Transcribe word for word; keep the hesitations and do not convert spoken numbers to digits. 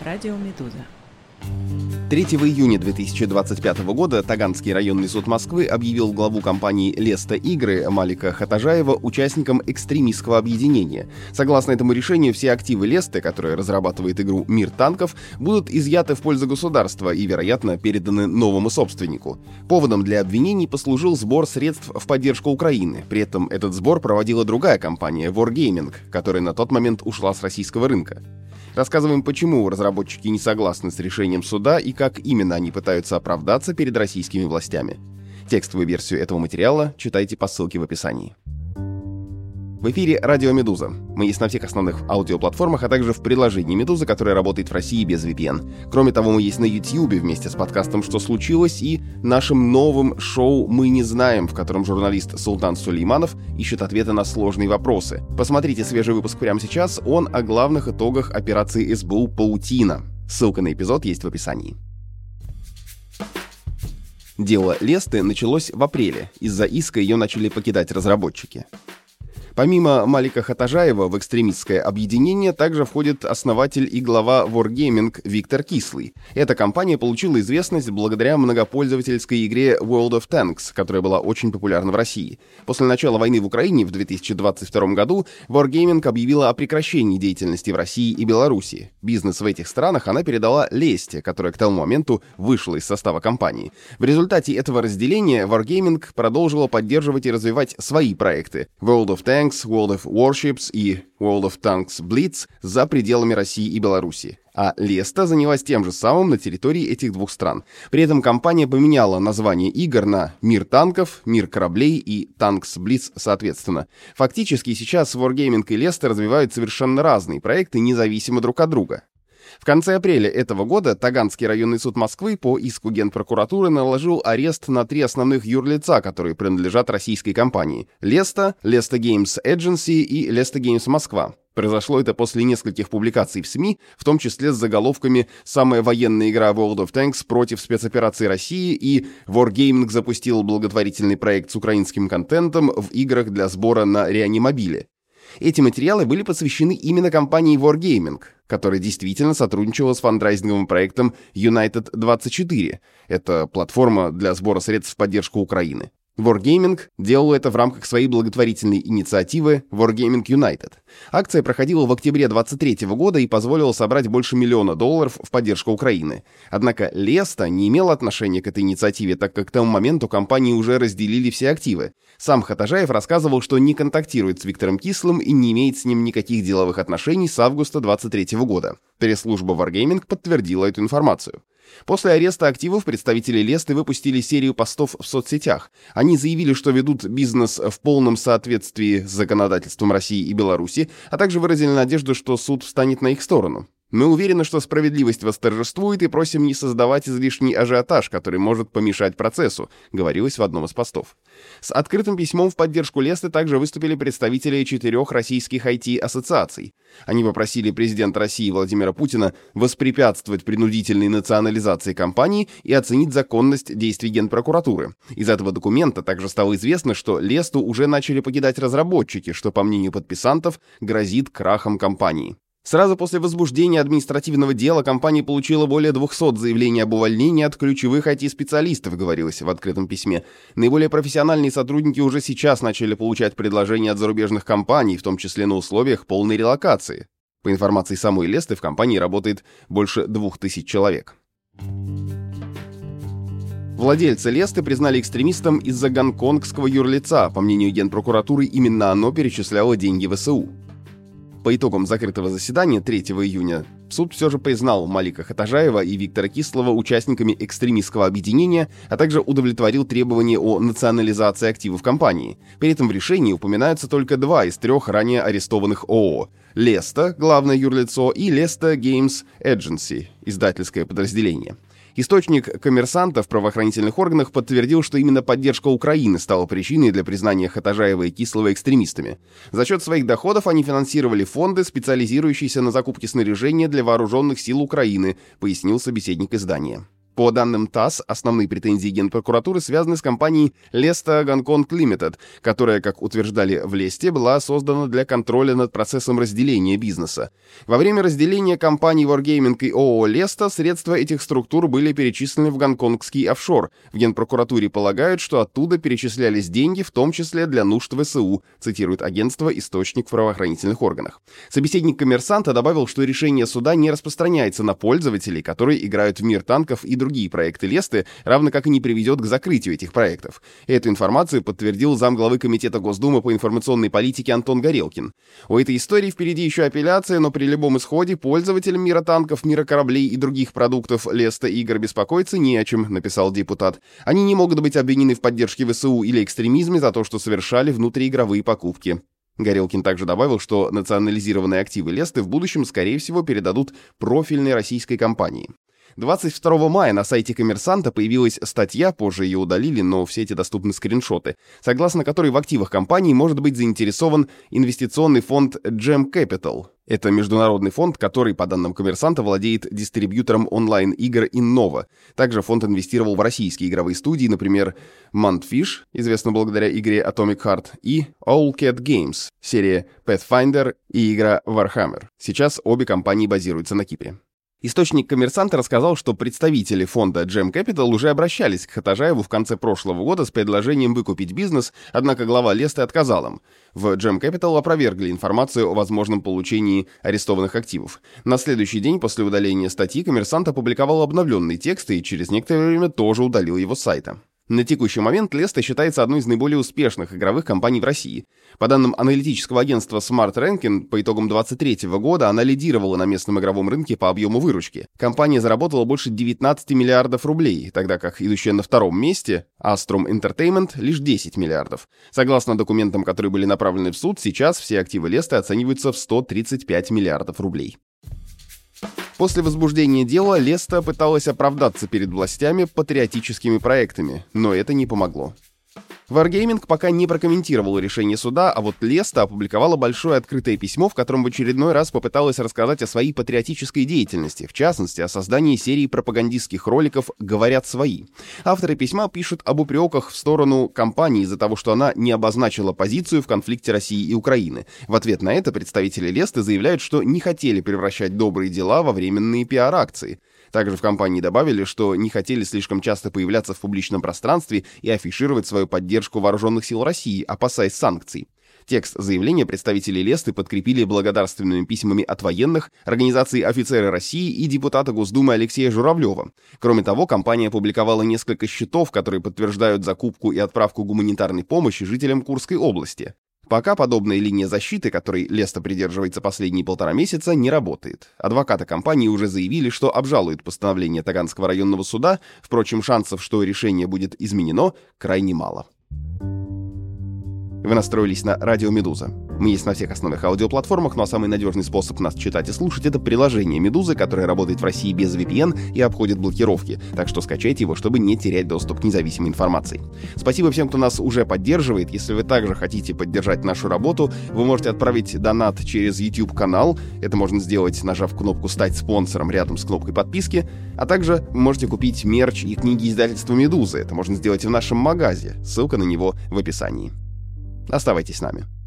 Радио Медуза. третьего июня две тысячи двадцать пятого года Таганский районный суд Москвы объявил главу компании «Леста Игры» Малика Хатажаева участником экстремистского объединения. Согласно этому решению, все активы Лесты, которая разрабатывает игру «Мир танков», будут изъяты в пользу государства и, вероятно, переданы новому собственнику. Поводом для обвинений послужил сбор средств в поддержку Украины. При этом этот сбор проводила другая компания Wargaming, которая на тот момент ушла с российского рынка. Рассказываем, почему разработчики не согласны с решением суда и как именно они пытаются оправдаться перед российскими властями. Текстовую версию этого материала читайте по ссылке в описании. В эфире Радио Медуза. Мы есть на всех основных аудиоплатформах, а также в приложении Медуза, которое работает в России без ви пи эн. Кроме того, мы есть на Ютьюбе вместе с подкастом «Что случилось» и нашим новым шоу «Мы не знаем», в котором журналист Султан Сулейманов ищет ответы на сложные вопросы. Посмотрите свежий выпуск прямо сейчас, он о главных итогах операции эс бэ у «Паутина». Ссылка на эпизод есть в описании. Дело Лесты началось в апреле. Из-за иска ее начали покидать разработчики. Помимо Малика Хатажаева в экстремистское объединение также входит основатель и глава Wargaming Виктор Кислый. Эта компания получила известность благодаря многопользовательской игре World of Tanks, которая была очень популярна в России. После начала войны в Украине в две тысячи двадцать втором году Wargaming объявила о прекращении деятельности в России и Беларуси. Бизнес в этих странах она передала Лесте, которая к тому моменту вышла из состава компании. В результате этого разделения Wargaming продолжила поддерживать и развивать свои проекты World of Tanks, World of Warships и World of Tanks Blitz за пределами России и Беларуси. А Леста занялась тем же самым на территории этих двух стран. При этом компания поменяла название игр на «Мир танков», «Мир кораблей» и «Tanks Blitz» соответственно. Фактически сейчас Wargaming и Леста развивают совершенно разные проекты, независимо друг от друга. В конце апреля этого года Таганский районный суд Москвы по иску Генпрокуратуры наложил арест на три основных юрлица, которые принадлежат российской компании: Леста, Леста Games Agency и Леста Games Москва. Произошло это после нескольких публикаций в СМИ, в том числе с заголовками «Самая военная игра World of Tanks против спецоперации России» и «Wargaming запустил благотворительный проект с украинским контентом в играх для сбора на реанимобиле». Эти материалы были посвящены именно компании Wargaming, которая действительно сотрудничала с фандрайзинговым проектом United двадцать четыре. Это платформа для сбора средств в поддержку Украины. Wargaming делала это в рамках своей благотворительной инициативы Wargaming United. Акция проходила в октябре двадцать третьего года и позволила собрать больше миллиона долларов в поддержку Украины. Однако Леста не имела отношения к этой инициативе, так как к тому моменту компании уже разделили все активы. Сам Хатажаев рассказывал, что не контактирует с Виктором Кислым и не имеет с ним никаких деловых отношений с августа двадцать третьего года. Пресс-служба Wargaming подтвердила эту информацию. После ареста активов представители Лесты выпустили серию постов в соцсетях. Они заявили, что ведут бизнес в полном соответствии с законодательством России и Беларуси, а также выразили надежду, что суд встанет на их сторону. «Мы уверены, что справедливость восторжествует, и просим не создавать излишний ажиотаж, который может помешать процессу», говорилось в одном из постов. С открытым письмом в поддержку Лесты также выступили представители четырех российских ай ти-ассоциаций. Они попросили президента России Владимира Путина воспрепятствовать принудительной национализации компании и оценить законность действий Генпрокуратуры. Из этого документа также стало известно, что Лесту уже начали покидать разработчики, что, по мнению подписантов, грозит крахом компании. Сразу после возбуждения административного дела компания получила более двухсот заявлений об увольнении от ключевых ай ти-специалистов, говорилось в открытом письме. Наиболее профессиональные сотрудники уже сейчас начали получать предложения от зарубежных компаний, в том числе на условиях полной релокации. По информации самой Лесты, в компании работает больше двух тысяч человек. Владельца Лесты признали экстремистом из-за гонконгского юрлица. По мнению Генпрокуратуры, именно оно перечисляло деньги в эс у. По итогам закрытого заседания третьего июня суд все же признал Малика Хатажаева и Виктора Кислого участниками экстремистского объединения, а также удовлетворил требования о национализации активов компании. При этом в решении упоминаются только два из трех ранее арестованных ООО: Леста, главное юрлицо, и Леста Games Agency, издательское подразделение. Источник «Коммерсанта» в правоохранительных органах подтвердил, что именно поддержка Украины стала причиной для признания Хатажаева и Кислого экстремистами. За счет своих доходов они финансировали фонды, специализирующиеся на закупке снаряжения для вооруженных сил Украины, пояснил собеседник издания. По данным ТАСС, основные претензии Генпрокуратуры связаны с компанией Lesta Gongkong Limited, которая, как утверждали в Лесте, была создана для контроля над процессом разделения бизнеса. Во время разделения компаний Wargaming и ООО Lesta средства этих структур были перечислены в гонконгский офшор. В Генпрокуратуре полагают, что оттуда перечислялись деньги, в том числе для нужд ВСУ, цитирует агентство «Источник в правоохранительных органах». Собеседник «Коммерсанта» добавил, что решение суда не распространяется на пользователей, которые играют в мир танков и другие проекты Лесты, равно как и не приведет к закрытию этих проектов. Эту информацию подтвердил замглавы Комитета Госдумы по информационной политике Антон Горелкин. У этой истории впереди еще апелляция, но при любом исходе пользователям мира танков, мира кораблей и других продуктов Леста игр беспокоиться не о чем, написал депутат. Они не могут быть обвинены в поддержке ВСУ или экстремизме за то, что совершали внутриигровые покупки. Горелкин также добавил, что национализированные активы Лесты в будущем, скорее всего, передадут профильной российской компании. двадцать второго мая на сайте «Коммерсанта» появилась статья, позже ее удалили, но в сети доступны скриншоты, согласно которой в активах компании может быть заинтересован инвестиционный фонд Gem Capital. Это международный фонд, который, по данным «Коммерсанта», владеет дистрибьютором онлайн-игр Innova. Также фонд инвестировал в российские игровые студии, например, Mantfish, известна благодаря игре Atomic Heart, и Owlcat Games, серия Pathfinder и игра Warhammer. Сейчас обе компании базируются на Кипре. Источник «Коммерсанта» рассказал, что представители фонда Gem Capital уже обращались к Хатажаеву в конце прошлого года с предложением выкупить бизнес, однако глава Лесты отказал им. В Gem Capital опровергли информацию о возможном получении арестованных активов. На следующий день после удаления статьи «Коммерсант» опубликовал обновленный текст и через некоторое время тоже удалил его с сайта. На текущий момент Леста считается одной из наиболее успешных игровых компаний в России. По данным аналитического агентства Smart Ranking, по итогам двадцать третьего года она лидировала на местном игровом рынке по объему выручки. Компания заработала больше девятнадцати миллиардов рублей, тогда как идущая на втором месте Astrum Entertainment лишь десять миллиардов. Согласно документам, которые были направлены в суд, сейчас все активы Лесты оцениваются в сто тридцать пять миллиардов рублей. После возбуждения дела Леста пыталась оправдаться перед властями патриотическими проектами, но это не помогло. Wargaming пока не прокомментировал решение суда, а вот Леста опубликовала большое открытое письмо, в котором в очередной раз попыталась рассказать о своей патриотической деятельности, в частности, о создании серии пропагандистских роликов «Говорят свои». Авторы письма пишут об упреках в сторону компании из-за того, что она не обозначила позицию в конфликте России и Украины. В ответ на это представители Лесты заявляют, что не хотели превращать добрые дела во временные пиар-акции. Также в компании добавили, что не хотели слишком часто появляться в публичном пространстве и афишировать свою поддержку вооруженных сил России, опасаясь санкций. Текст заявления представители Лесты подкрепили благодарственными письмами от военных, организации «Офицеры России» и депутата Госдумы Алексея Журавлева. Кроме того, компания опубликовала несколько счетов, которые подтверждают закупку и отправку гуманитарной помощи жителям Курской области. Пока подобная линия защиты, которой Леста придерживается последние полтора месяца, не работает. Адвокаты компании уже заявили, что обжалуют постановление Таганского районного суда, впрочем, шансов, что решение будет изменено, крайне мало. Вы настроились на радио «Медуза». Мы есть на всех основных аудиоплатформах, но самый надежный способ нас читать и слушать — это приложение «Медузы», которое работает в России без ви пи эн и обходит блокировки, так что скачайте его, чтобы не терять доступ к независимой информации. Спасибо всем, кто нас уже поддерживает. Если вы также хотите поддержать нашу работу, вы можете отправить донат через YouTube-канал. Это можно сделать, нажав кнопку «Стать спонсором» рядом с кнопкой подписки. А также вы можете купить мерч и книги издательства «Медузы». Это можно сделать в нашем магазе. Ссылка на него в описании. Оставайтесь с нами.